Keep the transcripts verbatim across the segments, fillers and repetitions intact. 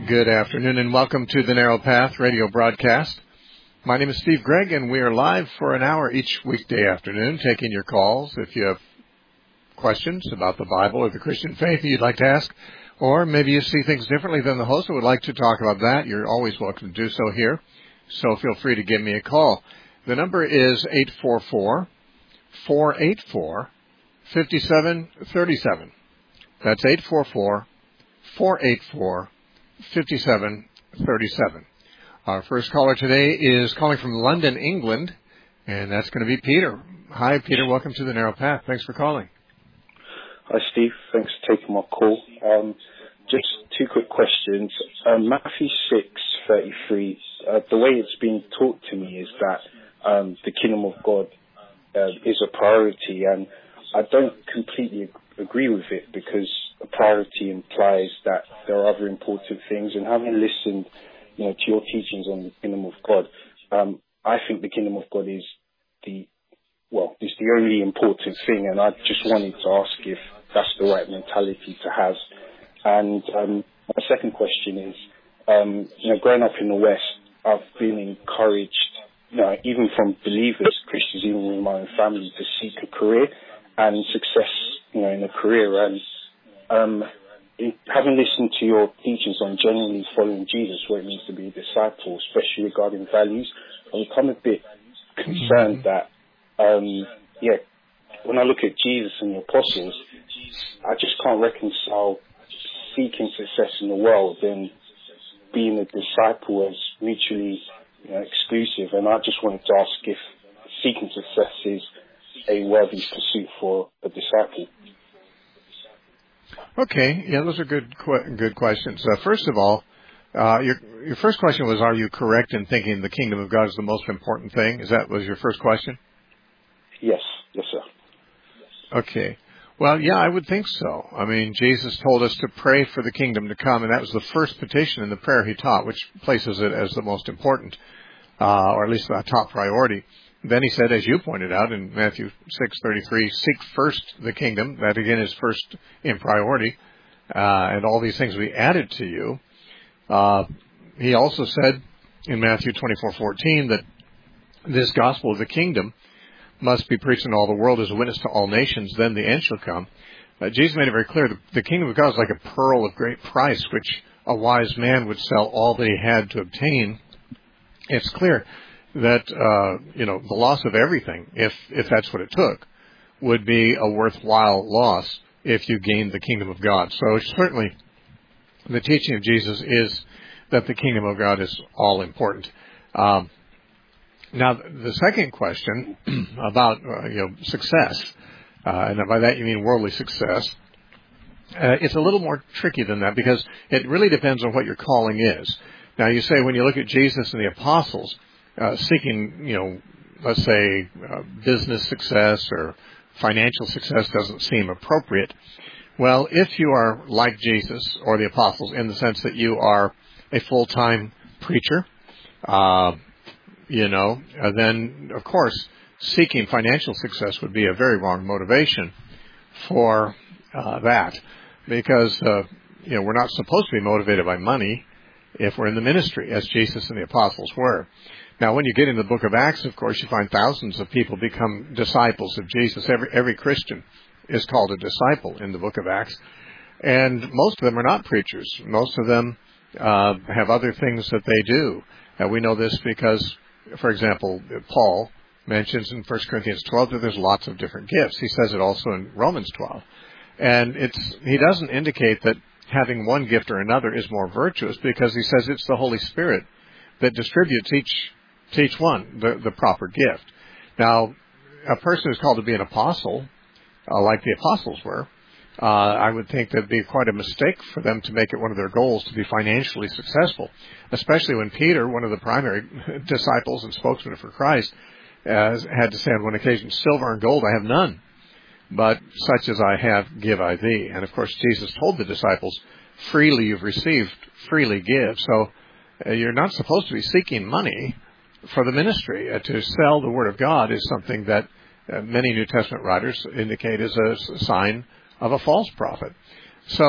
Good afternoon and welcome to the Narrow Path radio broadcast. My name is Steve Gregg and we are live for an hour each weekday afternoon taking your calls. If you have questions about the Bible or the Christian faith that you'd like to ask, or maybe you see things differently than the host and would like to talk about that, you're always welcome to do so here. So feel free to give me a call. The number is eight four four, four eight four, five seven three seven. That's eight four four, four eight four, five seven three seven. Our first caller today is calling from London, England, and that's going to be Peter. Hi, Peter. Welcome to the Narrow Path. Thanks for calling. Hi, Steve. Thanks for taking my call. Um, just two quick questions. Um, Matthew six thirty-three, uh, the way it's been taught to me is that um, the kingdom of God uh, is a priority, and I don't completely ag- agree with it because a priority implies that there are other important things, and having listened you know, to your teachings on the kingdom of God, um, I think the kingdom of God is the, well, is the only important thing, and I just wanted to ask if that's the right mentality to have. And um, my second question is, um, you know, growing up in the West, I've been encouraged, you know, even from believers, Christians, even in my own family, to seek a career and success, you know, in a career. And um, in, having listened to your teachings on generally following Jesus, what it means to be a disciple, especially regarding values, I become a bit concerned that, um, yeah, when I look at Jesus and the apostles, I just can't reconcile seeking success in the world and being a disciple as mutually you know, exclusive. And I just wanted to ask if seeking success is a worthy pursuit for a disciple. Okay, yeah, those are good good questions. Uh, first of all, uh, your your first question was, are you correct in thinking the kingdom of God is the most important thing? Is that was your first question? Yes, yes, sir. Okay. Well, yeah, I would think so. I mean, Jesus told us to pray for the kingdom to come, and that was the first petition in the prayer he taught, which places it as the most important, uh, or at least the top priority. Then he said, as you pointed out in Matthew six thirty-three, seek first the kingdom. That again is first in priority, uh, and all these things will be added to you. Uh, he also said in Matthew twenty-four fourteen that this gospel of the kingdom must be preached in all the world as a witness to all nations, then the end shall come. Uh, Jesus made it very clear, the, the kingdom of God is like a pearl of great price, which a wise man would sell all that he had to obtain. It's clear that, uh, you know, the loss of everything, if, if that's what it took, would be a worthwhile loss if you gained the kingdom of God. So certainly the teaching of Jesus is that the kingdom of God is all important. Um, Now, the second question about, uh, you know, success, uh, and by that you mean worldly success, uh, it's a little more tricky than that because it really depends on what your calling is. Now, you say when you look at Jesus and the apostles, uh, seeking, you know, let's say uh, business success or financial success doesn't seem appropriate. Well, if you are like Jesus or the apostles in the sense that you are a full-time preacher, uh, you know, uh, then, of course, seeking financial success would be a very wrong motivation for uh, that because, uh, you know, we're not supposed to be motivated by money if we're in the ministry, as Jesus and the apostles were. Now, when you get in the book of Acts, of course, you find thousands of people become disciples of Jesus. Every, every Christian is called a disciple in the book of Acts. And most of them are not preachers. Most of them uh, have other things that they do. Uh, we know this because, for example, Paul mentions in First Corinthians twelve that there's lots of different gifts. He says it also in Romans twelve. And it's he doesn't indicate that having one gift or another is more virtuous because he says it's the Holy Spirit that distributes each to each one the, the proper gift. Now, a person who's called to be an apostle, uh, like the apostles were, uh, I would think that would be quite a mistake for them to make it one of their goals to be financially successful, especially when Peter, one of the primary disciples and spokesmen for Christ, uh, had to say on one occasion, silver and gold I have none, but such as I have give I thee. And of course, Jesus told the disciples, freely you've received, freely give. So uh, you're not supposed to be seeking money for the ministry. Uh, to sell the Word of God is something that uh, many New Testament writers indicate is a sign of a false prophet. So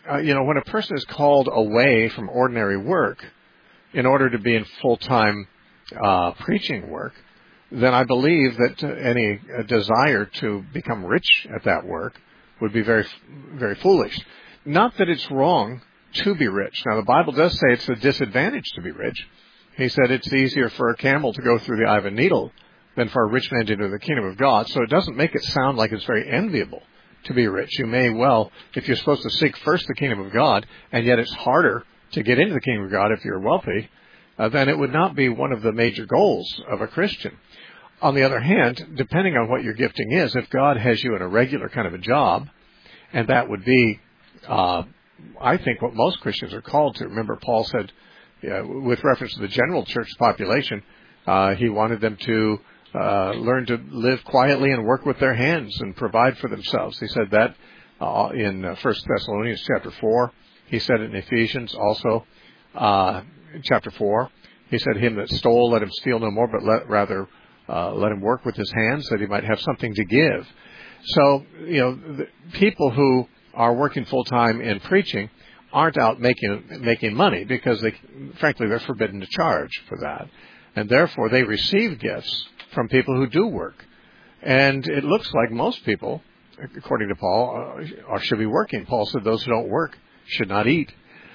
uh, you know, when a person is called away from ordinary work in order to be in full-time uh, preaching work, then I believe that any desire to become rich at that work would be very, very foolish. Not that it's wrong to be rich. Now, the Bible does say it's a disadvantage to be rich. He said it's easier for a camel to go through the eye of a needle than for a rich man to enter the kingdom of God. So it doesn't make it sound like it's very enviable to be rich. You may well, if you're supposed to seek first the kingdom of God, and yet it's harder to get into the kingdom of God if you're wealthy, uh, then it would not be one of the major goals of a Christian. On the other hand, depending on what your gifting is, if God has you in a regular kind of a job, and that would be, uh, I think, what most Christians are called to. Remember, Paul said, uh, with reference to the general church population, uh, he wanted them to uh, learn to live quietly and work with their hands and provide for themselves. He said that uh, in uh, First Thessalonians chapter four. He said it in Ephesians also, uh, chapter four. He said, him that stole, let him steal no more, but let, rather uh, let him work with his hands that he might have something to give. So, you know, the people who are working full-time in preaching aren't out making making money because, they, frankly, they're forbidden to charge for that. And therefore, they receive gifts from people who do work. And it looks like most people, according to Paul, uh, should be working. Paul said those who don't work should not eat.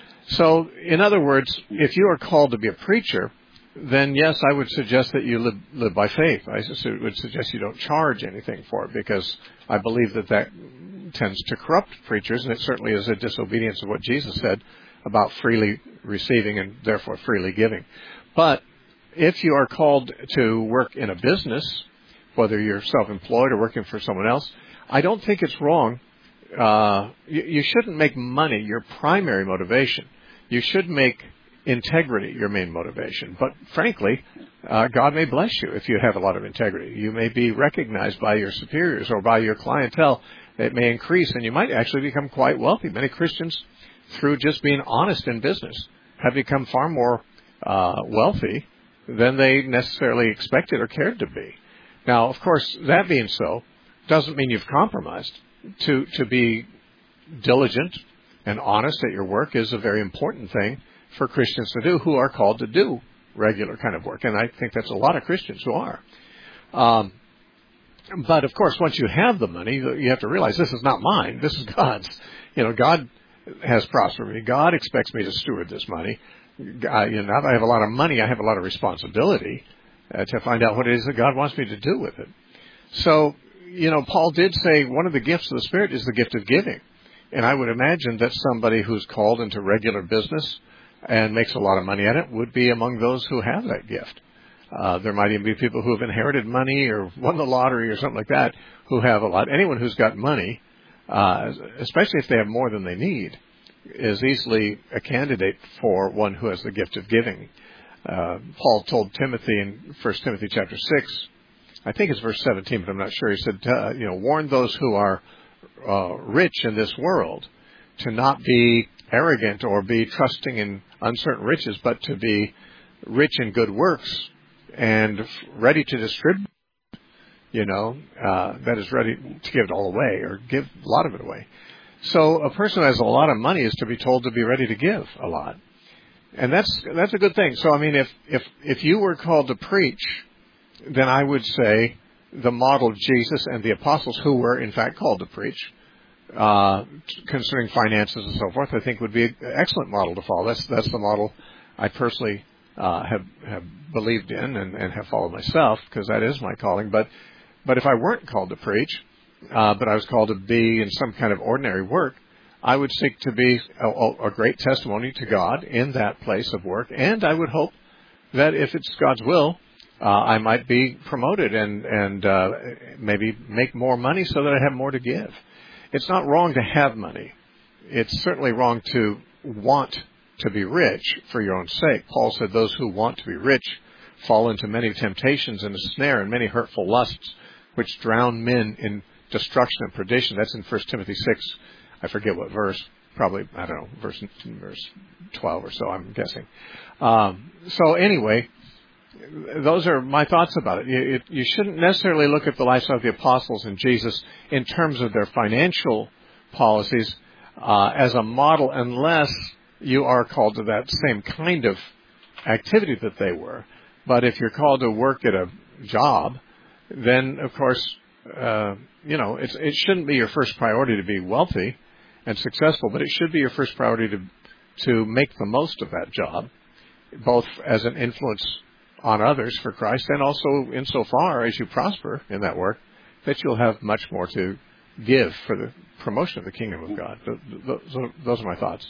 So, in other words, if you are called to be a preacher, then yes, I would suggest that you live, live by faith. I would suggest you don't charge anything for it, because I believe that that tends to corrupt preachers, and it certainly is a disobedience of what Jesus said about freely receiving and therefore freely giving. But if you are called to work in a business, whether you're self-employed or working for someone else, I don't think it's wrong. Uh, you, you shouldn't make money your primary motivation. You should make integrity your main motivation. But frankly, uh, God may bless you if you have a lot of integrity. You may be recognized by your superiors or by your clientele. It may increase, and you might actually become quite wealthy. Many Christians, through just being honest in business, have become far more uh, wealthy than they necessarily expected or cared to be. Now, of course, that being so, doesn't mean you've compromised. To to be diligent and honest at your work is a very important thing for Christians to do who are called to do regular kind of work. And I think that's a lot of Christians who are. Um, but, of course, once you have the money, you have to realize this is not mine. This is God's. You know, God has prospered me. God expects me to steward this money. I, you know, now that I have a lot of money, I have a lot of responsibility uh, to find out what it is that God wants me to do with it. So, you know, Paul did say one of the gifts of the Spirit is the gift of giving. And I would imagine that somebody who's called into regular business and makes a lot of money at it would be among those who have that gift. Uh, there might even be people who have inherited money or won the lottery or something like that who have a lot. Anyone who's got money, uh, especially if they have more than they need, is easily a candidate for one who has the gift of giving. Uh, Paul told Timothy in First Timothy chapter six, I think it's verse seventeen, but I'm not sure. He said, uh, you know, warn those who are uh, rich in this world to not be arrogant or be trusting in uncertain riches, but to be rich in good works and ready to distribute, you know, uh, that is ready to give it all away or give a lot of it away. So a person who has a lot of money is to be told to be ready to give a lot. And that's that's a good thing. So, I mean, if, if, if you were called to preach, then I would say the model of Jesus and the apostles who were, in fact, called to preach, uh, concerning finances and so forth, I think would be an excellent model to follow. That's that's the model I personally uh, have have believed in and, and have followed myself, because that is my calling. But but if I weren't called to preach, uh, but I was called to be in some kind of ordinary work, I would seek to be a, a great testimony to God in that place of work. And I would hope that if it's God's will, Uh, I might be promoted and, and uh, maybe make more money so that I have more to give. It's not wrong to have money. It's certainly wrong to want to be rich for your own sake. Paul said those who want to be rich fall into many temptations and a snare and many hurtful lusts, which drown men in destruction and perdition. That's in First Timothy six. I forget what verse. Probably, I don't know, verse, verse twelve or so, I'm guessing. Um, so anyway, those are my thoughts about it. You, it. you shouldn't necessarily look at the lives of the apostles and Jesus in terms of their financial policies. uh, as a model unless you are called to that same kind of activity that they were. But if you're called to work at a job, then, of course, uh, you know, it's, it shouldn't be your first priority to be wealthy and successful, but it should be your first priority to to make the most of that job, both as an influence on others for Christ and also insofar as you prosper in that work, that you'll have much more to give for the promotion of the kingdom of God. Those, those are my thoughts.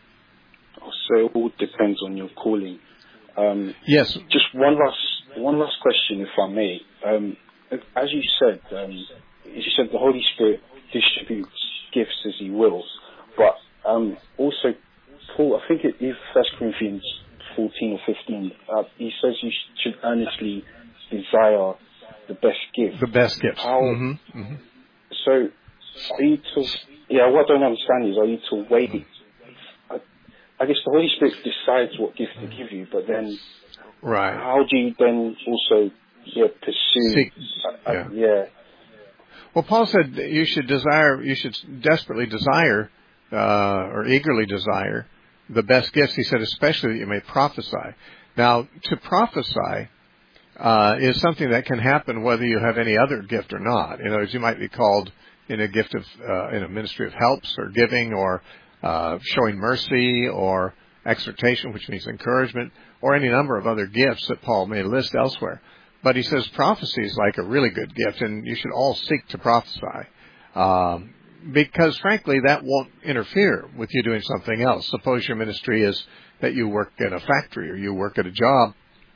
So it all depends on your calling. Um, yes. Just one last one last question, if I may. Um, as you said, um, as you said, the Holy Spirit distributes gifts as He wills, but um, also Paul, I think it is First Corinthians fourteen or fifteen. Uh, he says you should earnestly desire the best gift. The best gift. How? Mm-hmm. Mm-hmm. So, are you to? Yeah, what I don't understand is, are you to wait? I, I guess the Holy Spirit decides what gift to give you, but then, right? How do you then also yeah pursue? Seek, uh, yeah. yeah. Well, Paul said you should desire, you should desperately desire, uh, or eagerly desire the best gifts. He said, especially that you may prophesy. Now, to prophesy uh, is something that can happen whether you have any other gift or not. In other words, you might be called in a gift of, uh, in a ministry of helps or giving or uh, showing mercy or exhortation, which means encouragement, or any number of other gifts that Paul may list elsewhere. But he says prophecy is like a really good gift, and you should all seek to prophesy. Um, Because, frankly, that won't interfere with you doing something else. Suppose your ministry is that you work in a factory or you work at a job.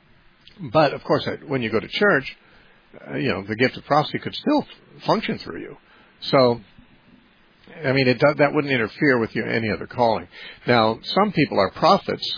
But, of course, when you go to church, uh, you know, the gift of prophecy could still function through you. So, I mean, it does, that wouldn't interfere with you any other calling. Now, some people are prophets,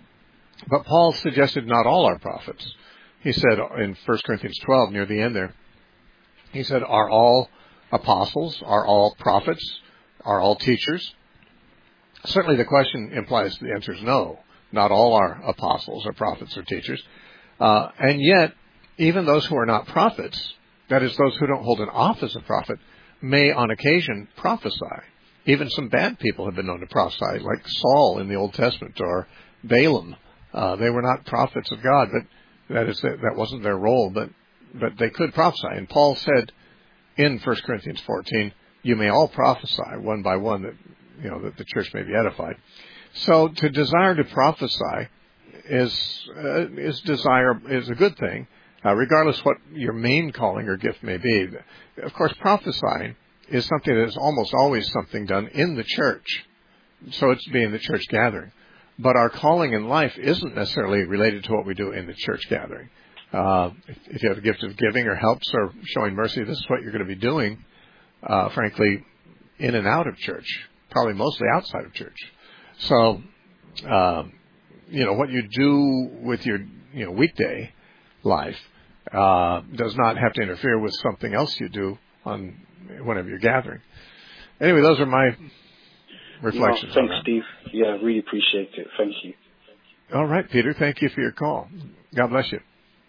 but Paul suggested not all are prophets. He said in First Corinthians twelve, near the end there, he said, are all apostles? Are all prophets? Are all teachers? Certainly the question implies the answer is no. Not all are apostles or prophets or teachers. Uh, and yet, even those who are not prophets, that is, those who don't hold an office of prophet, may on occasion prophesy. Even some bad people have been known to prophesy, like Saul in the Old Testament or Balaam. Uh, they were not prophets of God, but that is that wasn't their role, but but they could prophesy. And Paul said in First Corinthians fourteen, you may all prophesy one by one, that you know that the church may be edified. So to desire to prophesy is uh, is desire is a good thing, uh, regardless what your main calling or gift may be. Of course, prophesying is something that is almost always something done in the church, so it's being the church gathering. But our calling in life isn't necessarily related to what we do in the church gathering. Uh, if, if you have a gift of giving or helps or showing mercy, this is what you're going to be doing, uh, frankly, in and out of church, probably mostly outside of church. So, uh, you know, what you do with your, you know, weekday life uh, does not have to interfere with something else you do on whenever you're gathering. Anyway, those are my reflections. No, thanks, Steve. Yeah, really appreciate it. Thank you. All right, Peter. Thank you for your call. God bless you.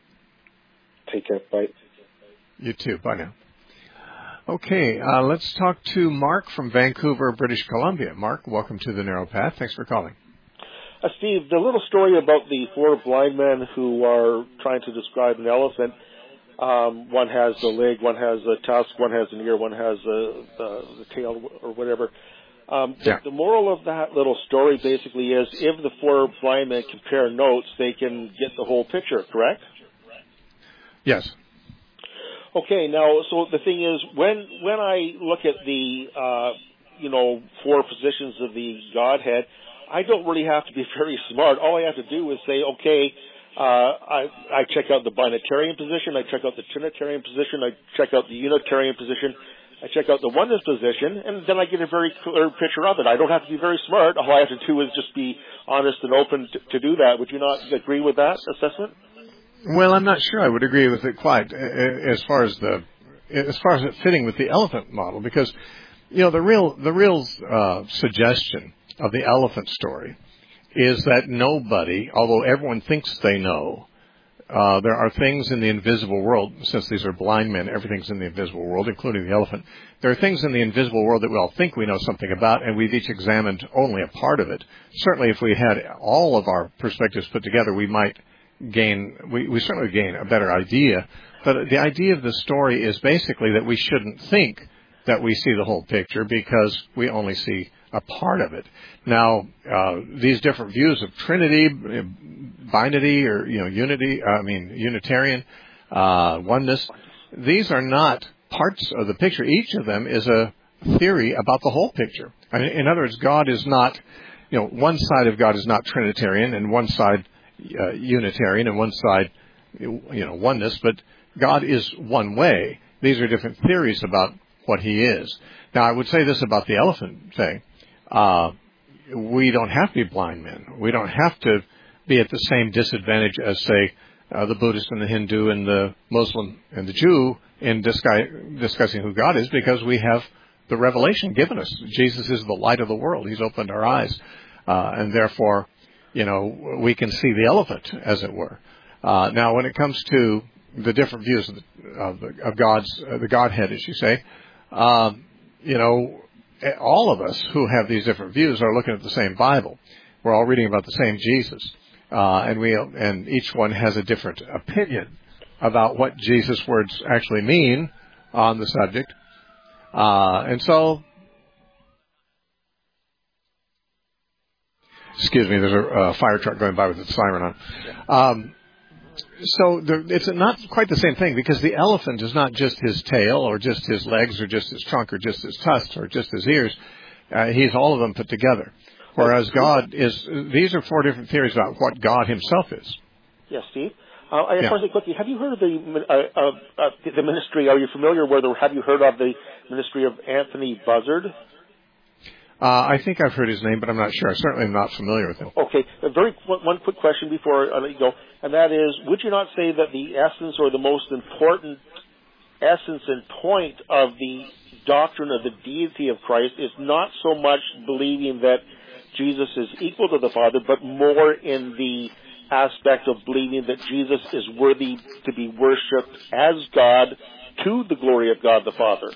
Take care. Bye. You too. Bye now. Okay, uh, let's talk to Mark from Vancouver, British Columbia. Mark, welcome to the Narrow Path. Thanks for calling. Uh, Steve, the little story about the four blind men who are trying to describe an elephant, um, one has a leg, one has a tusk, one has an ear, one has a, a, the tail or whatever. Um, the, yeah. the moral of that little story basically is if the four blind men compare notes, they can get the whole picture, correct? Yes. Okay, now, so the thing is, when when I look at the, uh, you know, four positions of the Godhead, I don't really have to be very smart. All I have to do is say, okay, uh, I, I check out the binitarian position, I check out the Trinitarian position, I check out the Unitarian position, I check out the oneness position, and then I get a very clear picture of it. I don't have to be very smart. All I have to do is just be honest and open to, to do that. Would you not agree with that assessment? Well, I'm not sure I would agree with it quite as far as the as far as it fitting with the elephant model, because you know the real the real uh, suggestion of the elephant story is that nobody, although everyone thinks they know, uh, there are things in the invisible world, since these are blind men, everything's in the invisible world, including the elephant. There are things in the invisible world that we all think we know something about, and we've each examined only a part of it. Certainly, if we had all of our perspectives put together, we might gain, we, we certainly gain a better idea. But the idea of the story is basically that we shouldn't think that we see the whole picture because we only see a part of it. Now, uh, these different views of Trinity, binity, or, you know, unity, I mean, Unitarian, uh, oneness, these are not parts of the picture. Each of them is a theory about the whole picture. I mean, in other words, God is not, you know, one side of God is not Trinitarian and one side uh, Unitarian and one side, you know, oneness, but God is one way. These are different theories about what he is. Now, I would say this about the elephant thing. Uh, we don't have to be blind men. We don't have to be at the same disadvantage as, say, uh, the Buddhist and the Hindu and the Muslim and the Jew in discuss- discussing who God is, because we have the revelation given us. Jesus is the light of the world. He's opened our eyes. Uh, and therefore, you know, we can see the elephant, as it were. Uh, now, when it comes to the different views of, the, of, the, of God's, uh, the Godhead, as you say, um, you know, all of us who have these different views are looking at the same Bible. We're all reading about the same Jesus, uh, and we and each one has a different opinion about what Jesus' words actually mean on the subject. Uh, and so, excuse me, there's a uh, fire truck going by with its siren on. Um, So there, it's not quite the same thing, because the elephant is not just his tail or just his legs or just his trunk or just his tusks or just his ears. Uh, he's all of them put together. Whereas God is, these are four different theories about what God himself is. Yes, Steve. Uh, I just yeah. want to say quickly, have you heard of the uh, uh, uh, the ministry, are you familiar with, or have you heard of the ministry of Anthony Buzzard? Uh, I think I've heard his name, but I'm not sure. I certainly am not familiar with him. Okay. A very one quick question before I let you go, and that is, would you not say that the essence or the most important essence and point of the doctrine of the deity of Christ is not so much believing that Jesus is equal to the Father, but more in the aspect of believing that Jesus is worthy to be worshipped as God to the glory of God the Father?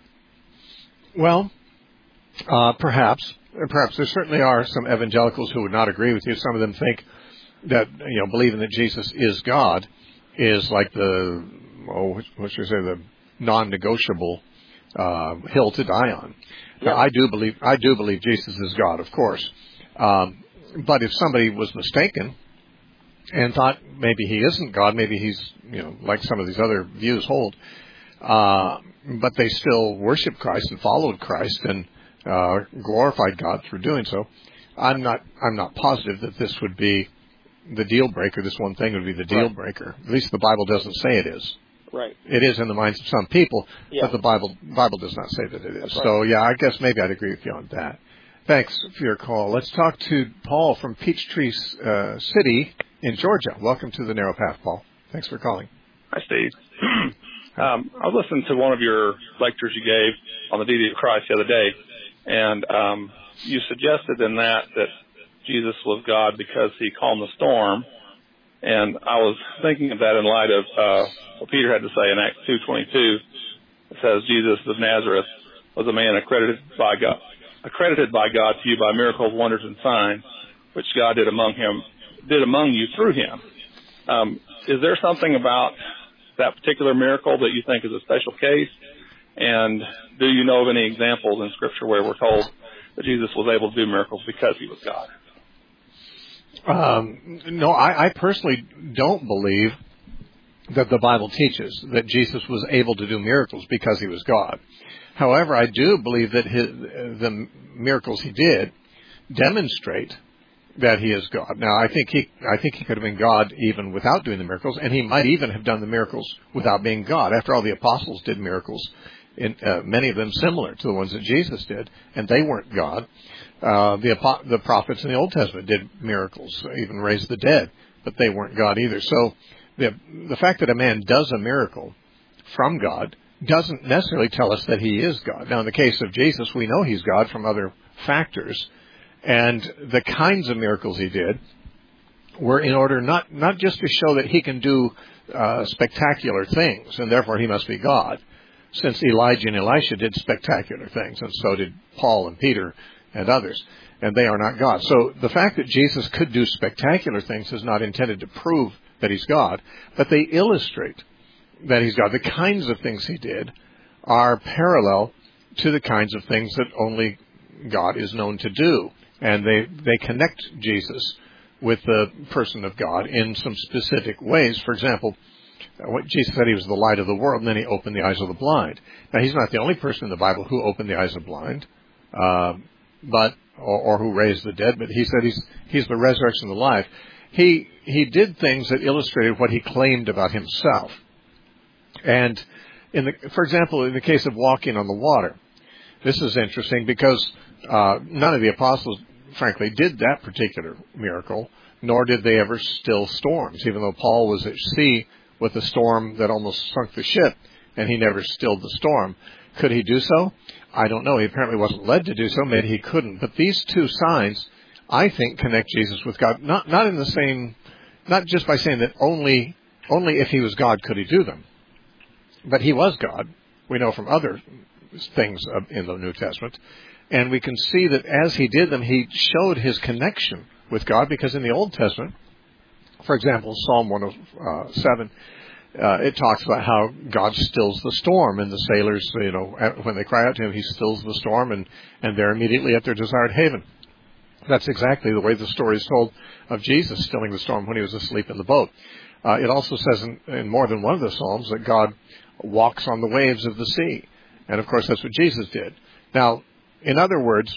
Well, Uh, perhaps, perhaps there certainly are some evangelicals who would not agree with you. Some of them think that, you know, believing that Jesus is God is like the, oh, what should I say, the non-negotiable uh, hill to die on. Yeah. Now, I do believe, I do believe Jesus is God, of course. Um, but if somebody was mistaken and thought maybe he isn't God, maybe he's, you know, like some of these other views hold, uh, but they still worship Christ and followed Christ and Uh, glorified God through doing so, I'm not I'm not positive that this would be the deal breaker. This one thing would be the deal right. breaker. At least the Bible doesn't say it is. Right. It is in the minds of some people, yeah. but the Bible Bible does not say that it is. Right. So yeah, I guess maybe I'd agree with you on that. Thanks for your call. Let's talk to Paul from Peachtree uh, City in Georgia. Welcome to the Narrow Path, Paul. Thanks for calling. Hi, Steve. um, I was listening to one of your lectures you gave on the deity of Christ the other day. And um, you suggested in that that Jesus was God because he calmed the storm. And I was thinking of that in light of uh, what Peter had to say in Acts two twenty-two. It says, Jesus of Nazareth was a man accredited by God, accredited by God to you by miracles, wonders, and signs, which God did among him, did among you through him. Um, is there something about that particular miracle that you think is a special case? And do you know of any examples in Scripture where we're told that Jesus was able to do miracles because he was God? Um, no, I, I personally don't believe that the Bible teaches that Jesus was able to do miracles because he was God. However, I do believe that his, the miracles he did demonstrate that he is God. Now, I think he, I think he could have been God even without doing the miracles, and he might even have done the miracles without being God. After all, the apostles did miracles, in uh, many of them similar to the ones that Jesus did, and they weren't God. Uh, the the prophets in the Old Testament did miracles, even raised the dead, but they weren't God either. So the the fact that a man does a miracle from God doesn't necessarily tell us that he is God. Now, in the case of Jesus, we know he's God from other factors. And the kinds of miracles he did were in order not, not just to show that he can do uh, spectacular things, and therefore he must be God, since Elijah and Elisha did spectacular things, and so did Paul and Peter and others, and they are not God. So the fact that Jesus could do spectacular things is not intended to prove that he's God, but they illustrate that he's God. The kinds of things he did are parallel to the kinds of things that only God is known to do, and they, they connect Jesus with the person of God in some specific ways. For example, what Jesus said he was the light of the world, and then he opened the eyes of the blind. Now, he's not the only person in the Bible who opened the eyes of the blind, uh, but or, or who raised the dead, but he said he's he's the resurrection and the life. He he did things that illustrated what he claimed about himself. And in the, for example, in the case of walking on the water, this is interesting because uh, none of the apostles, frankly, did that particular miracle, nor did they ever still storms, even though Paul was at sea with a storm that almost sunk the ship, and he never stilled the storm. Could he do so? I don't know. He apparently wasn't led to do so. Maybe he couldn't. But these two signs, I think, connect Jesus with God, not not in the same, not just by saying that only only if he was God could he do them. But he was God. We know from other things in the New Testament. And we can see that as he did them, he showed his connection with God, because in the Old Testament, for example, Psalm one oh seven, uh, it talks about how God stills the storm, and the sailors, you know, when they cry out to him, he stills the storm, and, and they're immediately at their desired haven. That's exactly the way the story is told of Jesus stilling the storm when he was asleep in the boat. Uh, it also says in, in more than one of the Psalms that God walks on the waves of the sea. And, of course, that's what Jesus did. Now, in other words,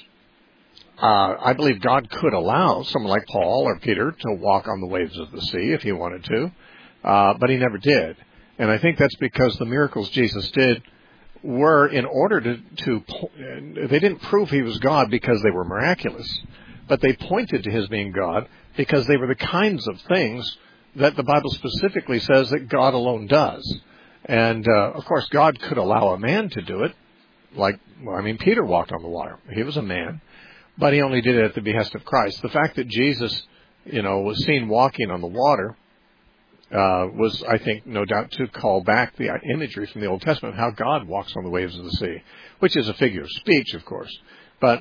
uh, I believe God could allow someone like Paul or Peter to walk on the waves of the sea if he wanted to, uh, but he never did. And I think that's because the miracles Jesus did were in order to, to, they didn't prove he was God because they were miraculous, but they pointed to his being God because they were the kinds of things that the Bible specifically says that God alone does. And, uh, of course, God could allow a man to do it. Like, well, I mean, Peter walked on the water. He was a man, but he only did it at the behest of Christ. The fact that Jesus, you know, was seen walking on the water uh, was, I think, no doubt to call back the imagery from the Old Testament of how God walks on the waves of the sea, which is a figure of speech, of course. But,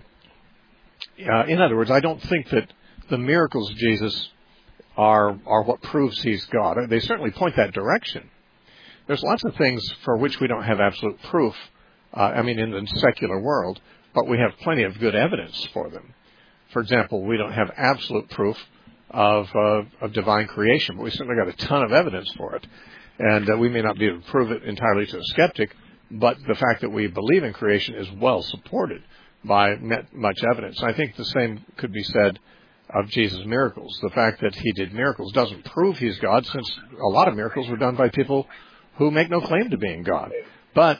uh, in other words, I don't think that the miracles of Jesus are are what proves he's God. They certainly point that direction. There's lots of things for which we don't have absolute proof, uh, I mean, in the secular world, but we have plenty of good evidence for them. For example, we don't have absolute proof of uh, of divine creation, but we certainly got a ton of evidence for it. And uh, we may not be able to prove it entirely to a skeptic, but the fact that we believe in creation is well supported by much evidence. I think the same could be said of Jesus' miracles. The fact that he did miracles doesn't prove he's God, since a lot of miracles were done by people who make no claim to being God. But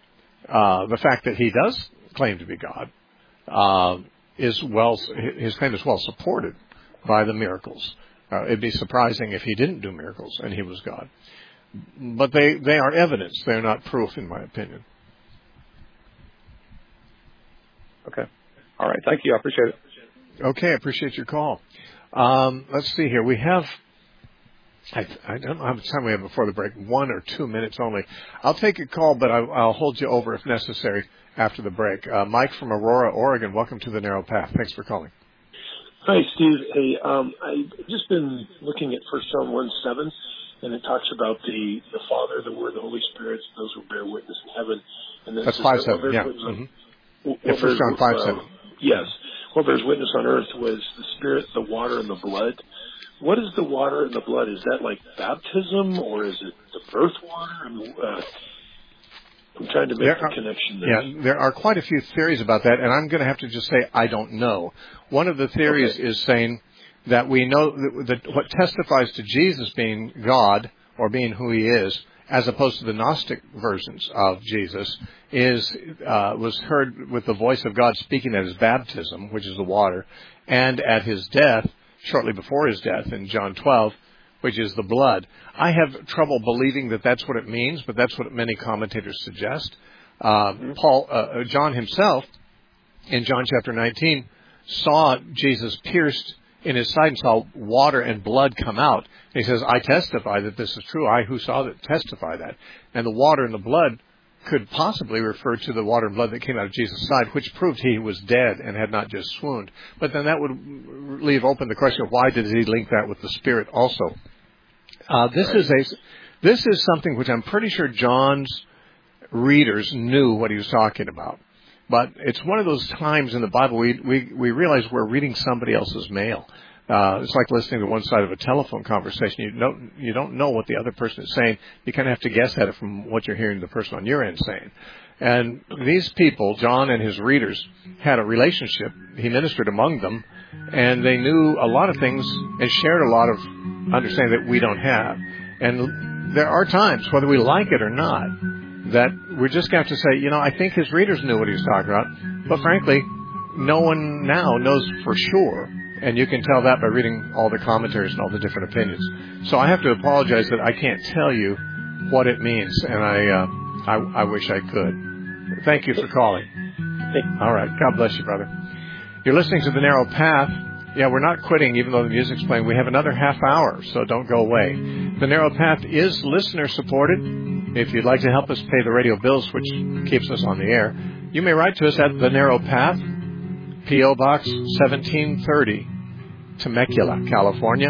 uh, the fact that he does claim to be God uh, is well, his claim is well supported by the miracles. Uh, it'd be surprising if he didn't do miracles and he was God. But they, they are evidence. They're not proof, in my opinion. Okay. All right. Thank you. I appreciate it. Okay. I appreciate your call. Um, let's see here. We have, I, I don't know how much time we have before the break, one or two minutes only. I'll take a call, but I, I'll hold you over if necessary after the break. Uh, Mike from Aurora, Oregon, welcome to the Narrow Path. Thanks for calling. Hi, Steve. Hey, um, I've just been looking at First John one seven, and it talks about the, the Father, the Word, the Holy Spirit, those who bear witness in heaven. And then That's five seven, yeah. Mm-hmm. Well, yeah. First John five seven. Um, yes. What bears witness on earth was the Spirit, the water, and the blood. What is the water and the blood? Is that like baptism, or is it the birth water? I mean, uh, I'm trying to make there the are, connection there. Yeah, there are quite a few theories about that, and I'm going to have to just say I don't know. One of the theories okay. is saying that we know that, that what testifies to Jesus being God or being who he is, as opposed to the Gnostic versions of Jesus, is uh, was heard with the voice of God speaking at his baptism, which is the water, and at his death, shortly before his death in John twelve, which is the blood. I have trouble believing that that's what it means, but that's what many commentators suggest. Uh, Paul, uh, John himself, in John chapter nineteen, saw Jesus pierced in his side and saw water and blood come out. And he says, I testify that this is true. I who saw that testify that. And the water and the blood could possibly refer to the water and blood that came out of Jesus' side, which proved he was dead and had not just swooned. But then that would leave open the question of why did he link that with the Spirit also? Uh, this is a, this is something which I'm pretty sure John's readers knew what he was talking about. But it's one of those times in the Bible we we, we realize we're reading somebody else's mail. Uh, it's like listening to one side of a telephone conversation. You don't you don't know what the other person is saying. You kind of have to guess at it from what you're hearing the person on your end saying. And these people, John and his readers, had a relationship. He ministered among them, and they knew a lot of things and shared a lot of understanding that we don't have. And there are times, whether we like it or not, that we're just going to have to say, you know, I think his readers knew what he was talking about, but frankly, no one now knows for sure, and you can tell that by reading all the commentaries and all the different opinions. So I have to apologize that I can't tell you what it means, and I, uh, I, I wish I could. Thank you for calling. All right. God bless you, brother. You're listening to The Narrow Path. Yeah, we're not quitting, even though the music's playing. We have another half hour, so don't go away. The Narrow Path is listener-supported. If you'd like to help us pay the radio bills, which keeps us on the air, you may write to us at The Narrow Path, P O. Box seventeen thirty, Temecula, California,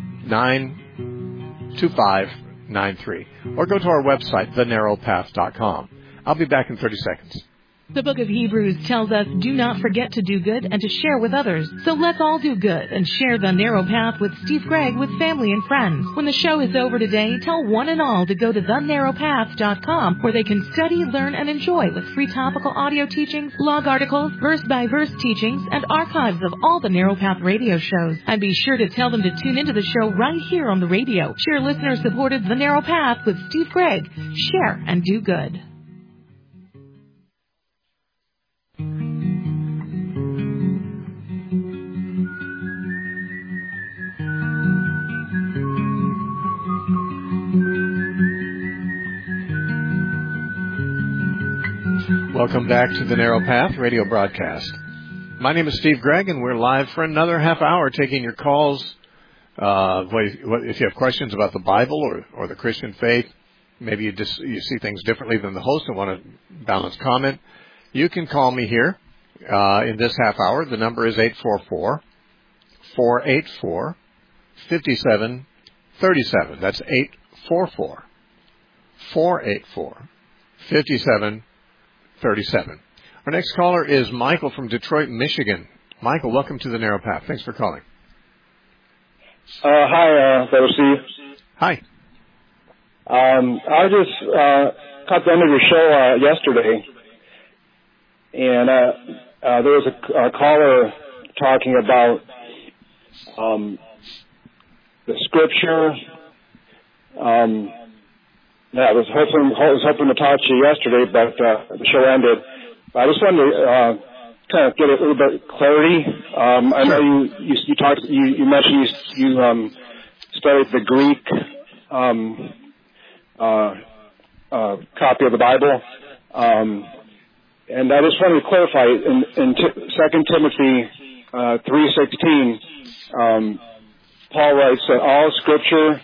nine two five nine three. Or go to our website, the narrow path dot com. I'll be back in thirty seconds. The book of Hebrews tells us, do not forget to do good and to share with others. So let's all do good and share The Narrow Path with Steve Gregg with family and friends. When the show is over today, tell one and all to go to the narrow path dot com, where they can study, learn, and enjoy with free topical audio teachings, blog articles, verse-by-verse teachings, and archives of all the Narrow Path radio shows. And be sure to tell them to tune into the show right here on the radio. Share listener-supported The Narrow Path with Steve Gregg. Share and do good. Welcome back to the Narrow Path radio broadcast. My name is Steve Gregg, and we're live for another half hour taking your calls. Uh, if you have questions about the Bible or, or the Christian faith, maybe you, just, you see things differently than the host and want to balance comment, you can call me here uh, in this half hour. The number is eight four four, four eight four, five seven three seven. That's eight four four, four eight four, five seven thirty-seven. Our next caller is Michael from Detroit, Michigan. Michael, welcome to the Narrow Path. Thanks for calling. Uh, hi, uh, Brother Steve. Hi. Um, I just uh, caught the end of your show uh, yesterday, and uh, uh, there was a, a caller talking about um, the Scripture. Um, Yeah, I was hoping I was hoping to talk to you yesterday, but uh, the show ended. I just wanted to uh, kind of get a little bit of clarity. Um, I know you you, you talked you, you mentioned you, you um, studied the Greek um, uh, uh, copy of the Bible, um, and I just wanted to clarify in, in t- Second Timothy uh, three sixteen, um, Paul writes that all Scripture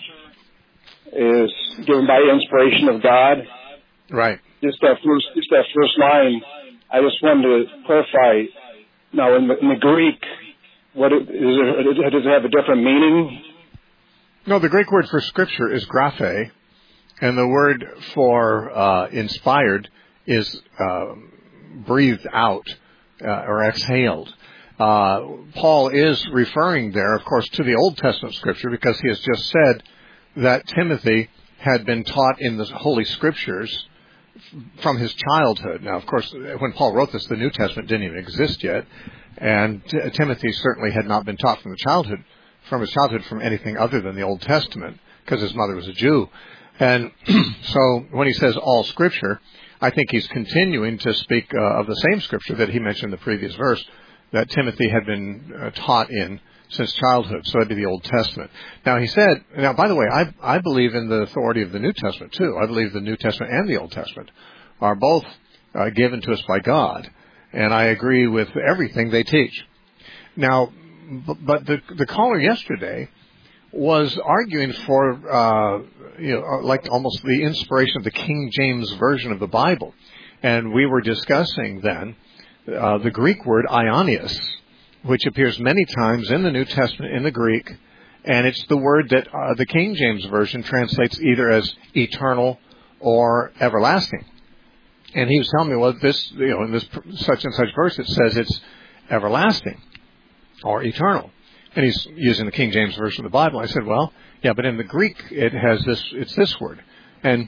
is given by inspiration of God. Right. Just that first, just that first line. I just wanted to clarify. Now, in the, in the Greek, what is it, does it have a different meaning? No, the Greek word for Scripture is graphe, and the word for uh, inspired is uh, breathed out uh, or exhaled. Uh, Paul is referring there, of course, to the Old Testament Scripture, because he has just said that Timothy had been taught in the Holy Scriptures from his childhood. Now, of course, when Paul wrote this, the New Testament didn't even exist yet, and T- Timothy certainly had not been taught from the childhood, from his childhood from anything other than the Old Testament, because his mother was a Jew. And so when he says all Scripture, I think he's continuing to speak uh, of the same Scripture that he mentioned in the previous verse, that Timothy had been uh, taught in since childhood, so that'd be the Old Testament. Now, he said, now, by the way, I, I believe in the authority of the New Testament, too. I believe the New Testament and the Old Testament are both uh, given to us by God, and I agree with everything they teach. Now, but the the caller yesterday was arguing for, uh, you know, like almost the inspiration of the King James Version of the Bible. And we were discussing then uh, the Greek word aionios, which appears many times in the New Testament in the Greek, and it's the word that uh, the King James Version translates either as eternal or everlasting. And he was telling me, well, this, you know, in this such and such verse, it says it's everlasting or eternal. And he's using the King James Version of the Bible. I said, well, yeah, but in the Greek, it has this, it's this word. And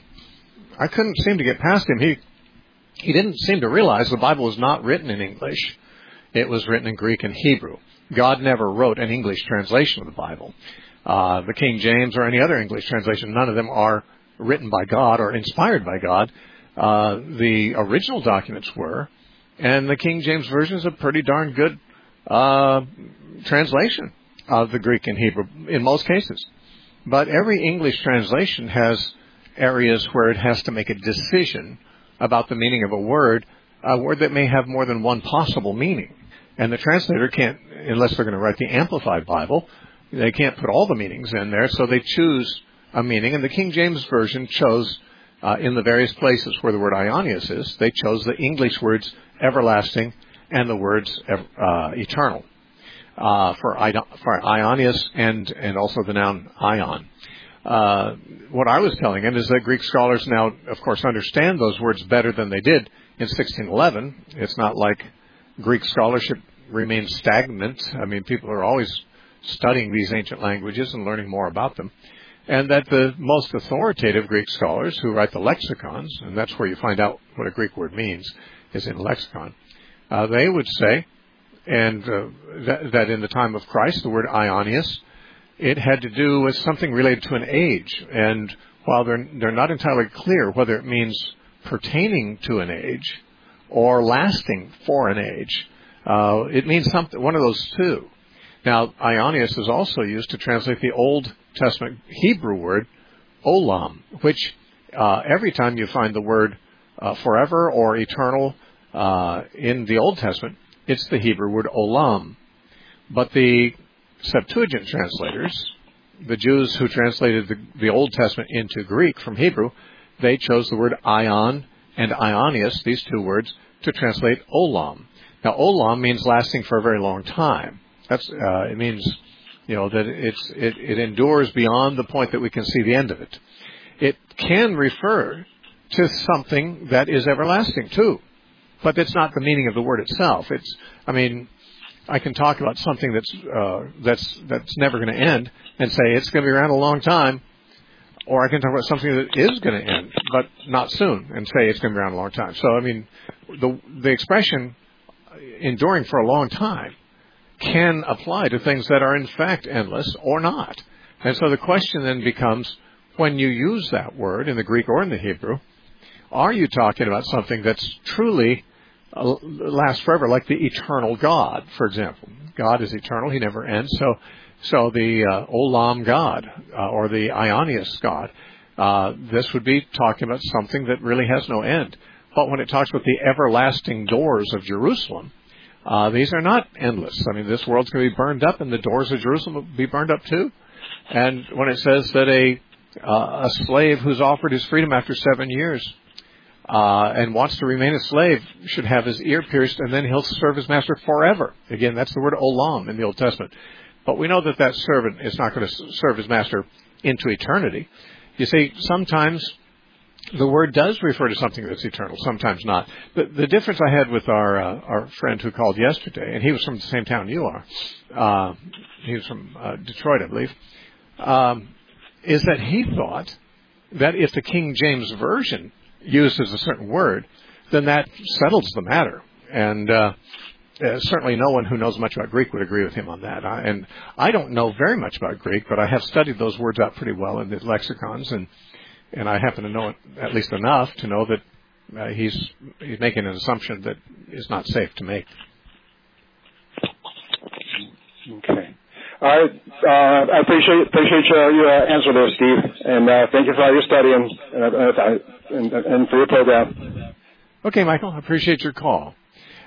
I couldn't seem to get past him. He, he didn't seem to realize the Bible was not written in English. It was written in Greek and Hebrew. God never wrote an English translation of the Bible. Uh, the King James or any other English translation, none of them are written by God or inspired by God. Uh, the original documents were, and the King James Version is a pretty darn good uh, translation of the Greek and Hebrew in most cases. But every English translation has areas where it has to make a decision about the meaning of a word, a word that may have more than one possible meaning. And the translator can't, unless they're going to write the Amplified Bible, they can't put all the meanings in there, so they choose a meaning. And the King James Version chose, uh, in the various places where the word aionios is, they chose the English words everlasting and the words uh, eternal uh, for, for aionios and, and also the noun ion. Uh, what I was telling him is that Greek scholars now, of course, understand those words better than they did in sixteen eleven. It's not like Greek scholarship remains stagnant. I mean, people are always studying these ancient languages and learning more about them. And that the most authoritative Greek scholars who write the lexicons, and that's where you find out what a Greek word means, is in lexicon, uh, they would say, and uh, that, that in the time of Christ, the word aionios, it had to do with something related to an age. And while they're, they're not entirely clear whether it means pertaining to an age or lasting for an age, uh, it means something, one of those two. Now, aionios is also used to translate the Old Testament Hebrew word olam, which uh, every time you find the word uh, forever or eternal uh, in the Old Testament, it's the Hebrew word olam. But the Septuagint translators, the Jews who translated the, the Old Testament into Greek from Hebrew, they chose the word ion and aionios, these two words, to translate olam. Now, olam means lasting for a very long time. That's uh, it means, you know, that it's it, it endures beyond the point that we can see the end of it. It can refer to something that is everlasting too, but that's not the meaning of the word itself. It's, I mean, I can talk about something that's uh, that's that's never going to end and say it's going to be around a long time, or I can talk about something that is going to end, but not soon, and say it's going to be around a long time. So, I mean, the the expression enduring for a long time can apply to things that are in fact endless or not. And so the question then becomes, when you use that word in the Greek or in the Hebrew, are you talking about something that's truly uh, lasts forever, like the eternal God, for example? God is eternal; He never ends. So, so the uh, Olam God uh, or the Aionios God, uh, this would be talking about something that really has no end. But when it talks about the everlasting doors of Jerusalem, Uh, these are not endless. I mean, this world's going to be burned up, and the doors of Jerusalem will be burned up too. And when it says that a uh, a slave who's offered his freedom after seven years uh, and wants to remain a slave should have his ear pierced, and then he'll serve his master forever. Again, that's the word olam in the Old Testament. But we know that that servant is not going to serve his master into eternity. You see, sometimes the word does refer to something that's eternal, sometimes not. The, the difference I had with our uh, our friend who called yesterday, and he was from the same town you are, uh, he was from uh, Detroit, I believe, um, is that he thought that if the King James Version uses a certain word, then that settles the matter. And uh, uh, certainly no one who knows much about Greek would agree with him on that. I, and I don't know very much about Greek, but I have studied those words out pretty well in the lexicons, and And I happen to know it at least enough to know that uh, he's he's making an assumption that is not safe to make. Okay. All right. Uh, I appreciate appreciate your, your answer there, Steve, and uh, thank you for all your study and, and, and, and for your program. Okay, Michael. I appreciate your call.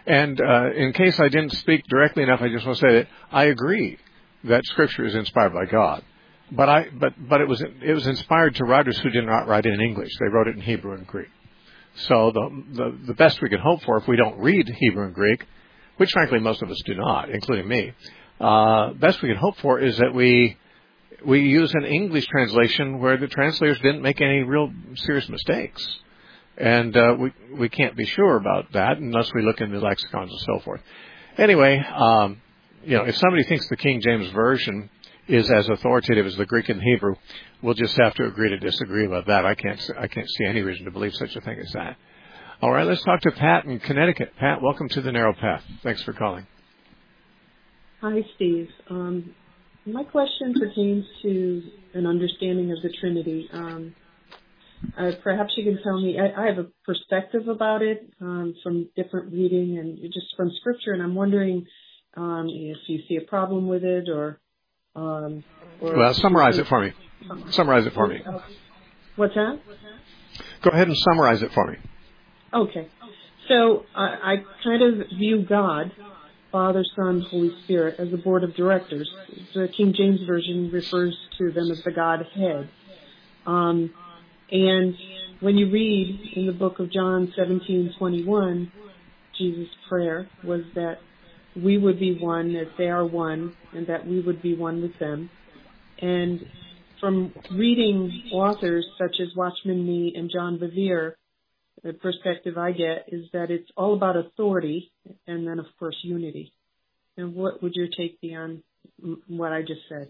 And uh, in case I didn't speak directly enough, I just want to say that I agree that Scripture is inspired by God. But I, but, but it was, it was inspired to writers who did not write it in English. They wrote it in Hebrew and Greek. So the, the, the best we can hope for, if we don't read Hebrew and Greek, which frankly most of us do not, including me, uh, best we can hope for is that we, we use an English translation where the translators didn't make any real serious mistakes. And, uh, we, we can't be sure about that unless we look into lexicons and so forth. Anyway, um, you know, if somebody thinks the King James Version is as authoritative as the Greek and Hebrew, we'll just have to agree to disagree about that. I can't, I can't see any reason to believe such a thing as that. All right, let's talk to Pat in Connecticut. Pat, welcome to the Narrow Path. Thanks for calling. Hi, Steve. Um, my question pertains to an understanding of the Trinity. Um, uh, perhaps you can tell me, I, I have a perspective about it um, from different reading and just from Scripture, and I'm wondering um, if you see a problem with it or... Um, or well, summarize it for me. Summarize it for me. What's that? Go ahead and summarize it for me. Okay. So I, I kind of view God, Father, Son, Holy Spirit, as a board of directors. The King James Version refers to them as the Godhead. Um, and when you read in the book of John seventeen twenty-one, Jesus' prayer was that we would be one as they are one, and that we would be one with them. And from reading authors such as Watchman Nee and John Bevere, the perspective I get is that it's all about authority and then, of course, unity. And what would your take be on what I just said?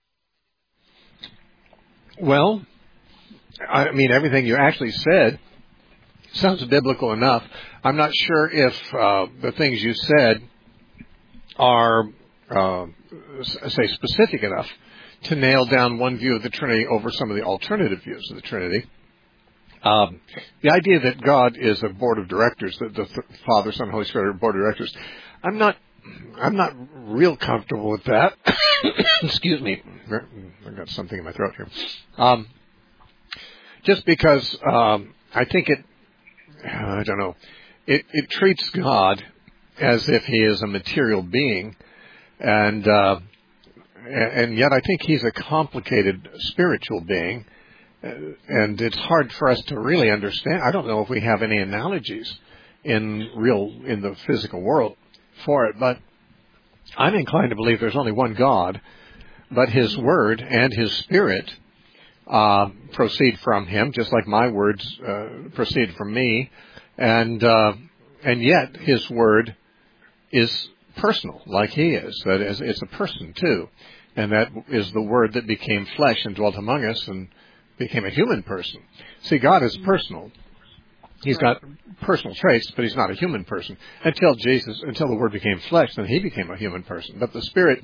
Well, I mean, everything you actually said sounds biblical enough. I'm not sure if uh, the things you said are, uh, say, specific enough to nail down one view of the Trinity over some of the alternative views of the Trinity. Um, the idea that God is a board of directors, that the Father, Son, Holy Spirit are a board of directors, I'm not, I'm not real comfortable with that. Excuse me, I've got something in my throat here. Um, just because um, I think it, I don't know, it, it treats God as if he is a material being, and uh, and yet I think he's a complicated spiritual being, and it's hard for us to really understand. I don't know if we have any analogies in real in the physical world for it, but I'm inclined to believe there's only one God, but his word and his spirit uh, proceed from him, just like my words uh, proceed from me, and uh, and yet his word is personal, like he is. That is, it's a person too, and that is the Word that became flesh and dwelt among us and became a human person. See, God is personal. He's got personal traits, but he's not a human person. Until Jesus, until the Word became flesh, then he became a human person. But the Spirit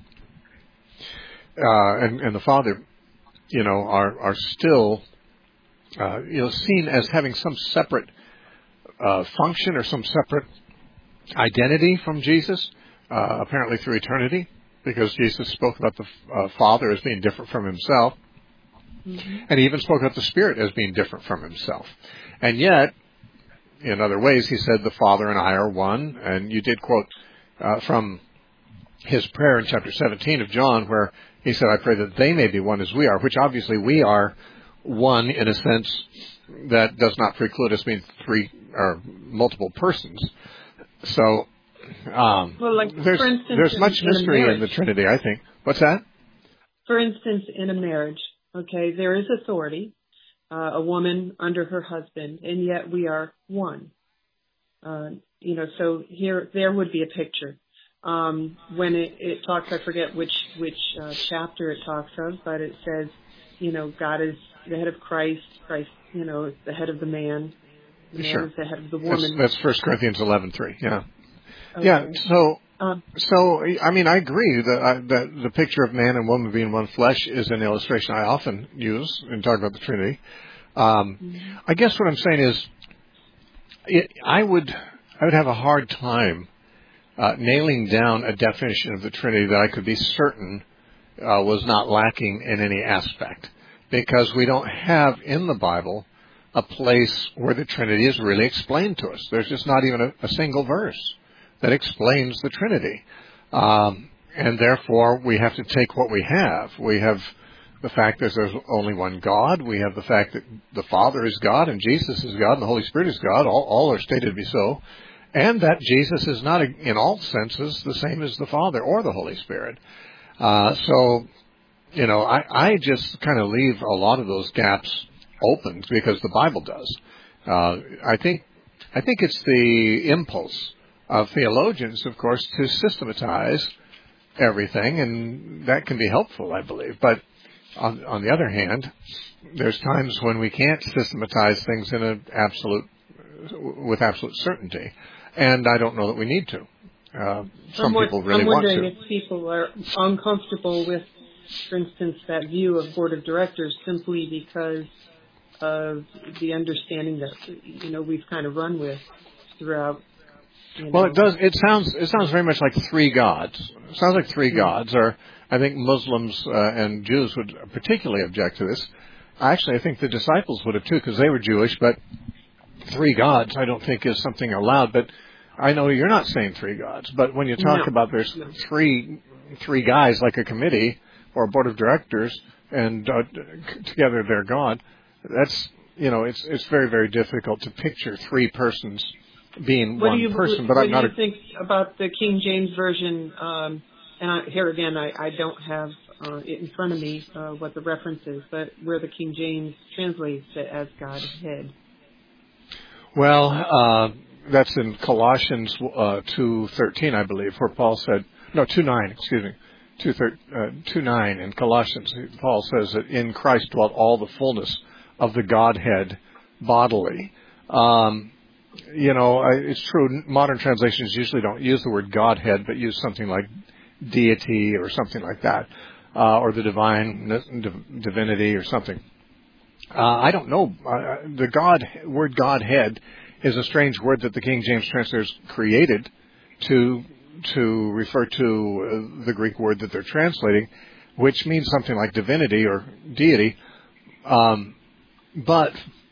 uh, and, and the Father, you know, are are still, uh, you know, seen as having some separate uh, function or some separate identity from Jesus, uh, apparently through eternity, because Jesus spoke about the uh, Father as being different from himself, mm-hmm. and he even spoke about the Spirit as being different from himself. And yet, in other ways, he said, the Father and I are one, and you did quote uh, from his prayer in chapter seventeen of John, where he said, I pray that they may be one as we are, which obviously we are one in a sense that does not preclude us being three or multiple persons. So um, well, like, there's, for instance, there's much in, mystery in, in the Trinity, I think. What's that? For instance, in a marriage, okay, there is authority, uh, a woman under her husband, and yet we are one. Uh, you know, so here, there would be a picture. Um, when it, it talks, I forget which, which uh, chapter it talks of, but it says, you know, God is the head of Christ, Christ, you know, is the head of the man. The man sure. is the head of the woman. That's, that's First Corinthians eleven three. Yeah. Okay. Yeah. So, um, so I mean, I agree that, I, that the picture of man and woman being one flesh is an illustration I often use in talking about the Trinity. Um, mm-hmm. I guess what I'm saying is, it, I would, I would have a hard time uh, nailing down a definition of the Trinity that I could be certain uh, was not lacking in any aspect, because we don't have in the Bible a place where the Trinity is really explained to us. There's just not even a, a single verse that explains the Trinity. Um, and therefore, we have to take what we have. We have the fact that there's only one God. We have the fact that the Father is God and Jesus is God and the Holy Spirit is God. All, all are stated to be so. And that Jesus is not, in all senses, the same as the Father or the Holy Spirit. Uh, so, you know, I, I just kind of leave a lot of those gaps open because the Bible does. Uh, I think, I think it's the impulse of theologians, of course, to systematize everything, and that can be helpful, I believe. But on, on the other hand, there's times when we can't systematize things in an absolute, with absolute certainty, and I don't know that we need to. Uh, some I'm, people really I'm want to. wondering if people are uncomfortable with, for instance, that view of board of directors simply because of the understanding that, you know, we've kind of run with throughout. You know. Well, it does. It sounds. It sounds very much like three gods. It sounds like three mm-hmm. gods. Or I think Muslims uh, and Jews would particularly object to this. Actually, I think the disciples would have too, because they were Jewish. But three gods, I don't think is something allowed. But I know you're not saying three gods. But when you talk no. about there's no. three three guys like a committee or a board of directors, and uh, together they're God. That's you know, it's it's very very difficult to picture three persons being what one do you, person, what, but I'm not. What do you a, think about the King James version? Um, and I, here again, I, I don't have uh, it in front of me uh, what the reference is, but where the King James translates it as Godhead. Well, uh, that's in Colossians uh, two thirteen, I believe, where Paul said, no, two nine, excuse me, two thir- uh, two nine in Colossians. Paul says that in Christ dwelt all the fullness of the Godhead bodily. Um, You know, it's true. Modern translations usually don't use the word Godhead, but use something like deity or something like that, uh, or the divine div- divinity or something. Uh, I don't know. Uh, the God word Godhead is a strange word that the King James translators created to to refer to uh, the Greek word that they're translating, which means something like divinity or deity, um, but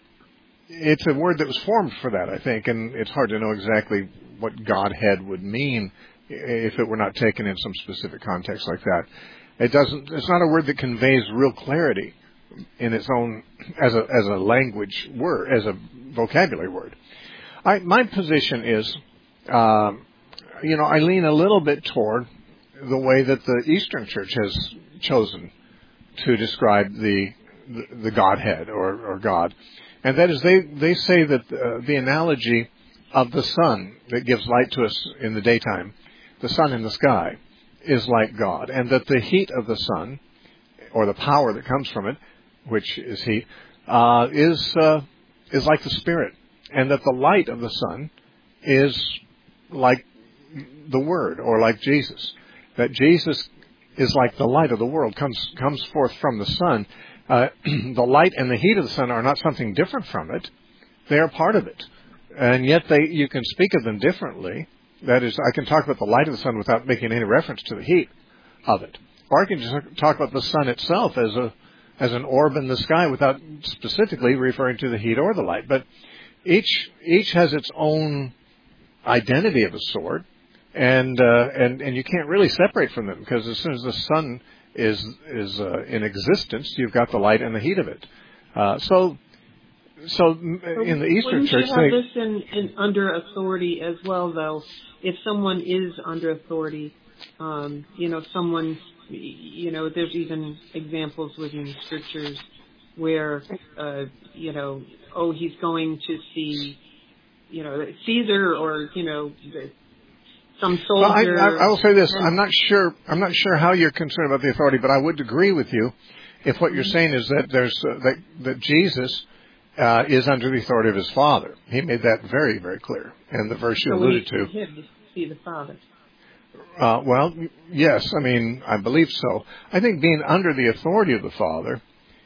it's a word that was formed for that, I think, and it's hard to know exactly what Godhead would mean if it were not taken in some specific context like that. It doesn't. It's not a word that conveys real clarity in its own as a as a language word, as a vocabulary word. I, my position is, uh, you know, I lean a little bit toward the way that the Eastern Church has chosen to describe the the, the Godhead or, or God. And that is, they, they say that uh, the analogy of the sun that gives light to us in the daytime, the sun in the sky, is like God. And that the heat of the sun, or the power that comes from it, which is heat, uh, is uh, is like the Spirit. And that the light of the sun is like the Word, or like Jesus. That Jesus is like the light of the world, comes comes forth from the sun. Uh, the light and the heat of the sun are not something different from it. They are part of it. And yet they, you can speak of them differently. That is, I can talk about the light of the sun without making any reference to the heat of it. Or I can just talk about the sun itself as a as an orb in the sky without specifically referring to the heat or the light. But each each has its own identity of a sort, and uh, and and you can't really separate from them, because as soon as the sun is is uh, in existence, you've got the light and the heat of it. Uh, so, so in the Eastern Wouldn't Church, you have they, this in, in under authority as well, though. If someone is under authority, um, you know, someone, you know, there's even examples within the scriptures where, uh, you know, oh, he's going to see, you know, Caesar, or you know. The, Some soldier. Well, I, I, I will say this: I'm not sure. I'm not sure how you're concerned about the authority, but I would agree with you if what you're saying is that there's uh, that, that Jesus uh, is under the authority of his Father. He made that very, very clear in the verse you so alluded we to. Him to see the Father. Uh, well, yes. I mean, I believe so. I think being under the authority of the Father,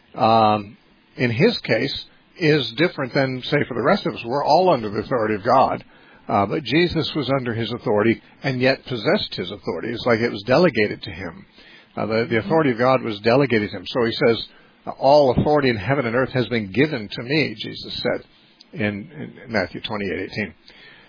um, in his case, is different than, say, for the rest of us. We're all under the authority of God. Uh, but Jesus was under his authority and yet possessed his authority. It's like it was delegated to him. Uh, the, the authority of God was delegated to him. So he says, all authority in heaven and earth has been given to me, Jesus said in, in Matthew twenty-eight eighteen.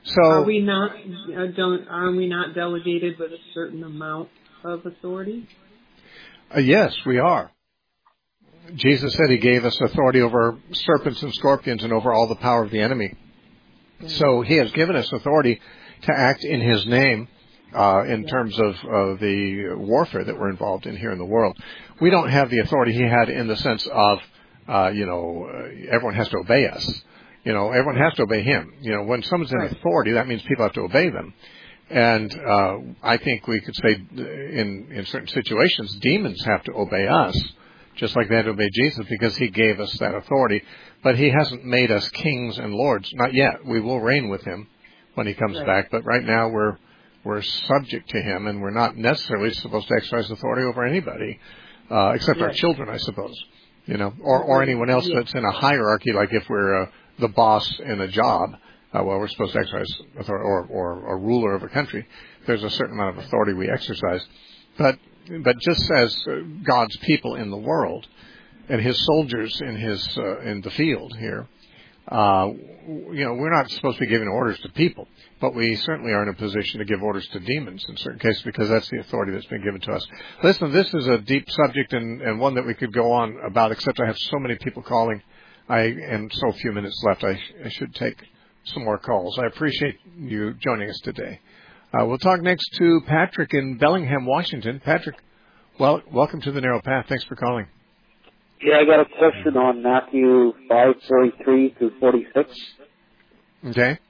So are we not uh, don't are we not delegated with a certain amount of authority? Uh, yes, we are. Jesus said he gave us authority over serpents and scorpions and over all the power of the enemy. Mm-hmm. So he has given us authority to act in his name uh, in yeah. terms of uh, the warfare that we're involved in here in the world. We don't have the authority he had in the sense of, uh, you know, uh, everyone has to obey us. You know, everyone has to obey him. You know, when someone's in authority, that means people have to obey them. And uh, I think we could say in, in certain situations, demons have to obey us, just like they had to obey Jesus, because he gave us that authority. But he hasn't made us kings and lords. Not yet. We will reign with him when he comes right. back. But right now we're we're subject to him, and we're not necessarily supposed to exercise authority over anybody, uh, except right. our children, I suppose. You know, or, or anyone else yeah. that's in a hierarchy, like if we're uh, the boss in a job. Uh, well, we're supposed to exercise authority, or, or a ruler of a country. There's a certain amount of authority we exercise. But but just as uh, God's people in the world and his soldiers in his uh, in the field here, uh, you know, we're not supposed to be giving orders to people, but we certainly are in a position to give orders to demons in certain cases, because that's the authority that's been given to us. Listen, this is a deep subject and, and one that we could go on about, except I have so many people calling. I and so few minutes left. I, sh- I should take some more calls. I appreciate you joining us today. Uh, we'll talk next to Patrick in Bellingham, Washington. Patrick, well, welcome to the Narrow Path. Thanks for calling. Yeah, I got a question on Matthew five forty-three through forty-six. Okay.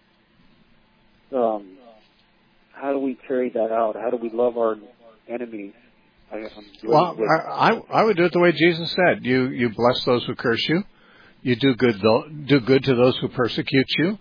Um, how do we carry that out? How do we love our enemies? I, well, I, I I would do it the way Jesus said. You you bless those who curse you. You do good do good to those who persecute you.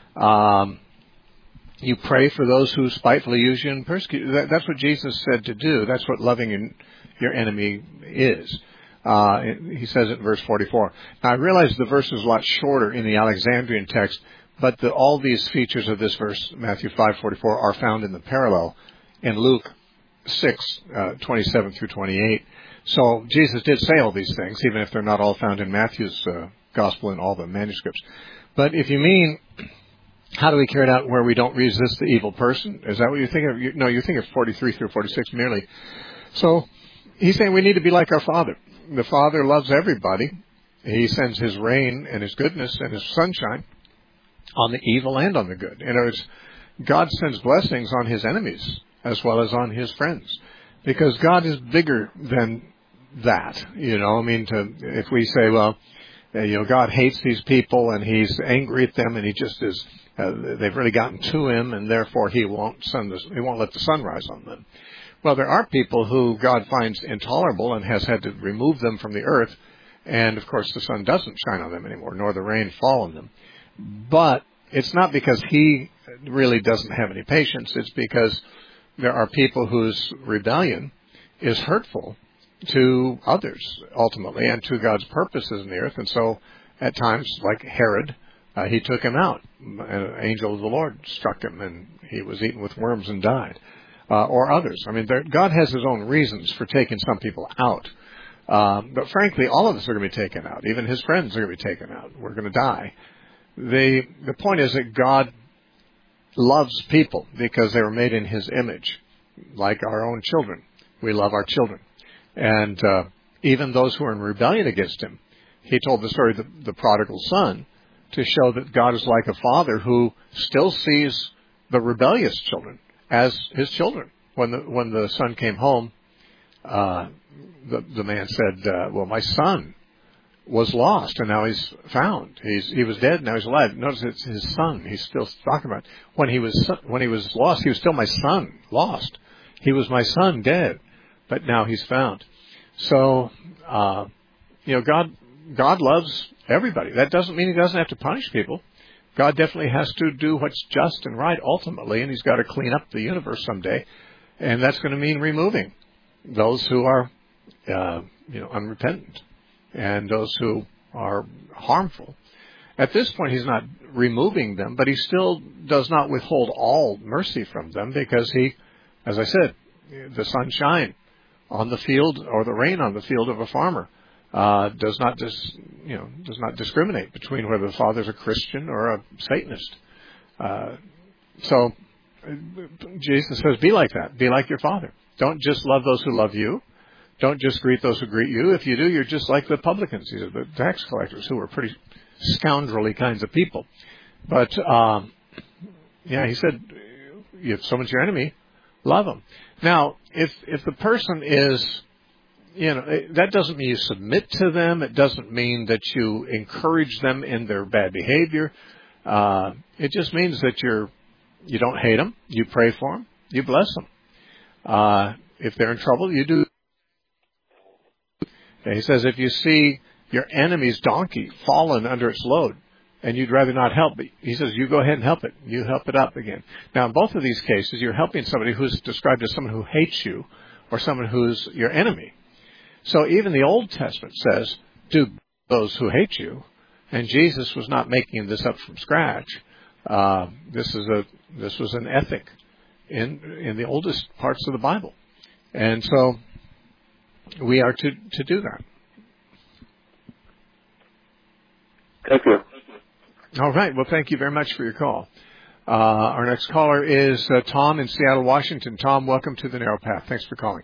Um, you pray for those who spitefully use you and persecute you. That, that's what Jesus said to do. That's what loving your, your enemy is. Uh, he says it in verse forty-four. Now, I realize the verse is a lot shorter in the Alexandrian text, but the, all these features of this verse, Matthew five forty-four, are found in the parallel in Luke six uh, twenty-seven through twenty-eight. So Jesus did say all these things, even if they're not all found in Matthew's uh, gospel in all the manuscripts. But if you mean, how do we carry it out where we don't resist the evil person? Is that what you're thinking of? You, no, you're thinking of forty-three through forty-six merely. So he's saying we need to be like our Father. The Father loves everybody. He sends his rain and his goodness and his sunshine on the evil and on the good. In other words, God sends blessings on his enemies as well as on his friends, because God is bigger than that. You know, I mean, to, if we say, well, you know, God hates these people and he's angry at them and he just is, uh, they've really gotten to him and therefore he won't sun the, he won't let the sun rise on them. Well, there are people who God finds intolerable and has had to remove them from the earth, and of course the sun doesn't shine on them anymore, nor the rain fall on them. But it's not because he really doesn't have any patience. It's because there are people whose rebellion is hurtful to others, ultimately, and to God's purposes in the earth. And so, at times, like Herod, uh, he took him out. An angel of the Lord struck him, and he was eaten with worms and died. Uh, or others. I mean, there, God has his own reasons for taking some people out. Um, but frankly, all of us are going to be taken out. Even his friends are going to be taken out. We're going to die. The, the point is that God loves people because they were made in his image, like our own children. We love our children. And uh, even those who are in rebellion against him, he told the story of the, the prodigal son to show that God is like a father who still sees the rebellious children as his children. When the when the son came home, uh, the the man said, uh, "Well, my son was lost, and now he's found. He's he was dead, now he's alive." Notice it's his son. He's still talking about when he was when he was lost. He was still my son, lost. He was my son, dead, but now he's found. So, uh, you know, God God loves everybody. That doesn't mean he doesn't have to punish people. God definitely has to do what's just and right ultimately, and he's got to clean up the universe someday. And that's going to mean removing those who are, uh, you know, unrepentant and those who are harmful. At this point, he's not removing them, but he still does not withhold all mercy from them, because he, as I said, the sunshine on the field or the rain on the field of a farmer Uh, does not dis, you know does not discriminate between whether the father's a Christian or a Satanist. Uh, so Jesus says, be like that. Be like your Father. Don't just love those who love you. Don't just greet those who greet you. If you do, you're just like the publicans, these are the tax collectors, who were pretty scoundrelly kinds of people. But, um, yeah, he said, if someone's your enemy, love them. Now, if if the person is, you know, that doesn't mean you submit to them. It doesn't mean that you encourage them in their bad behavior. Uh, it just means that you're, you don't hate them. You pray for them. You bless them. Uh, if they're in trouble, you do. He says, if you see your enemy's donkey fallen under its load, and you'd rather not help, but he says, you go ahead and help it. You help it up again. Now, in both of these cases, you're helping somebody who's described as someone who hates you or someone who's your enemy. So even the Old Testament says, do those who hate you. And Jesus was not making this up from scratch. Uh, this is a this was an ethic in in the oldest parts of the Bible. And so we are to, to do that. Thank you. All right. Well, thank you very much for your call. Uh, our next caller is uh, Tom in Seattle, Washington. Tom, welcome to the Narrow Path. Thanks for calling.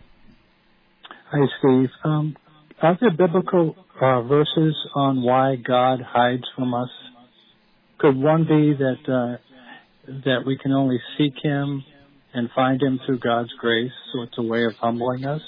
Hi, Steve. Um, are there biblical uh, verses on why God hides from us? Could one be that uh, that we can only seek Him and find Him through God's grace, so it's a way of humbling us?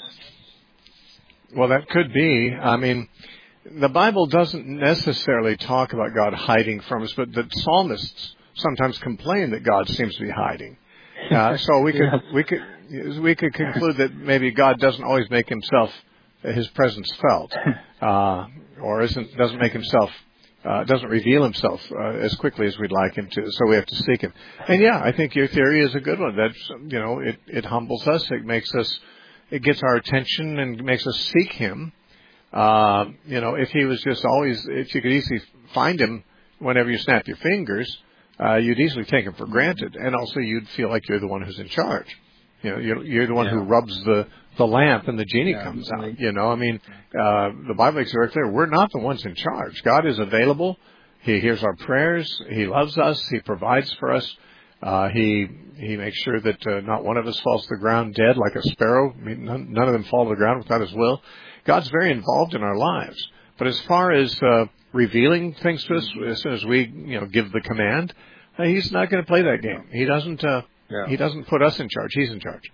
Well, that could be. I mean, the Bible doesn't necessarily talk about God hiding from us, but the psalmists sometimes complain that God seems to be hiding. Uh, so we could yes. we could we could conclude that maybe God doesn't always make Himself His presence felt, uh, or isn't doesn't make Himself uh, doesn't reveal Himself uh, as quickly as we'd like Him to. So we have to seek Him. And yeah, I think your theory is a good one. That's, you know, it it humbles us. It makes us. It gets our attention and makes us seek Him. Uh, you know, if He was just always, if you could easily find Him whenever you snap your fingers, uh, you'd easily take Him for granted. And also you'd feel like you're the one who's in charge. You know, you're, you're the one yeah. who rubs the, the lamp and the genie yeah, comes out. Right. You know, I mean, uh, the Bible makes it very clear. We're not the ones in charge. God is available. He hears our prayers. He loves us. He provides for us. Uh, he he makes sure that uh, not one of us falls to the ground dead like a sparrow. I mean, none, none of them fall to the ground without His will. God's very involved in our lives. But as far as uh, revealing things to us, as soon as we you know give the command, uh, He's not going to play that game. He doesn't. Uh, yeah. He doesn't put us in charge. He's in charge.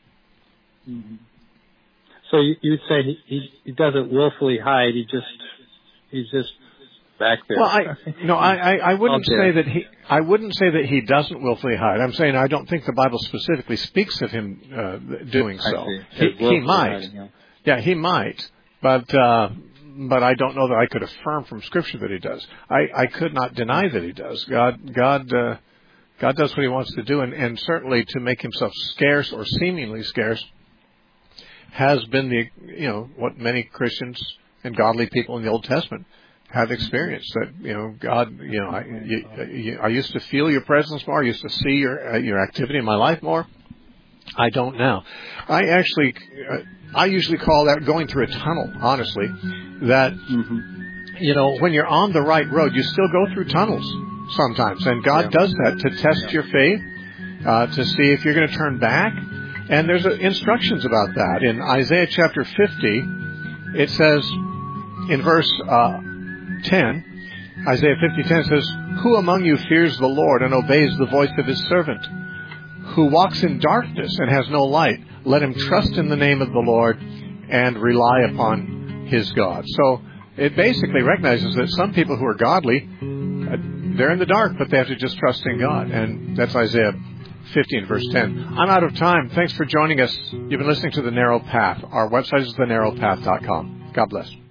Mm-hmm. So you, you'd say he, he he doesn't willfully hide. He just he's just back there. Well, I no, I I, I wouldn't okay. say that he. I wouldn't say that he doesn't willfully hide. I'm saying I don't think the Bible specifically speaks of him uh, doing so. He, he might. Hiding, yeah. yeah, he might, but uh, but I don't know that I could affirm from Scripture that he does. I, I could not deny that he does. God God uh, God does what He wants to do, and, and certainly to make Himself scarce or seemingly scarce has been the you know what many Christians and godly people in the Old Testament have experienced. That you know God you know I, you, you, I used to feel your presence more. I used to see your uh, your activity in my life more. I don't now. I actually uh, I usually call that going through a tunnel. Honestly, that mm-hmm. you know when you're on the right road, you still go through tunnels sometimes, and God yeah. does that to test yeah. your faith, uh, to see if you're going to turn back. And there's uh, instructions about that in Isaiah chapter fifty. It says in verse uh, ten, Isaiah fifty ten says, "Who among you fears the Lord and obeys the voice of His servant? Who walks in darkness and has no light? Let him trust in the name of the Lord and rely upon his God." So it basically recognizes that some people who are godly, uh, they're in the dark, but they have to just trust in God. And that's Isaiah fifteen, verse ten. I'm out of time. Thanks for joining us. You've been listening to The Narrow Path. Our website is the narrow path dot com. God bless.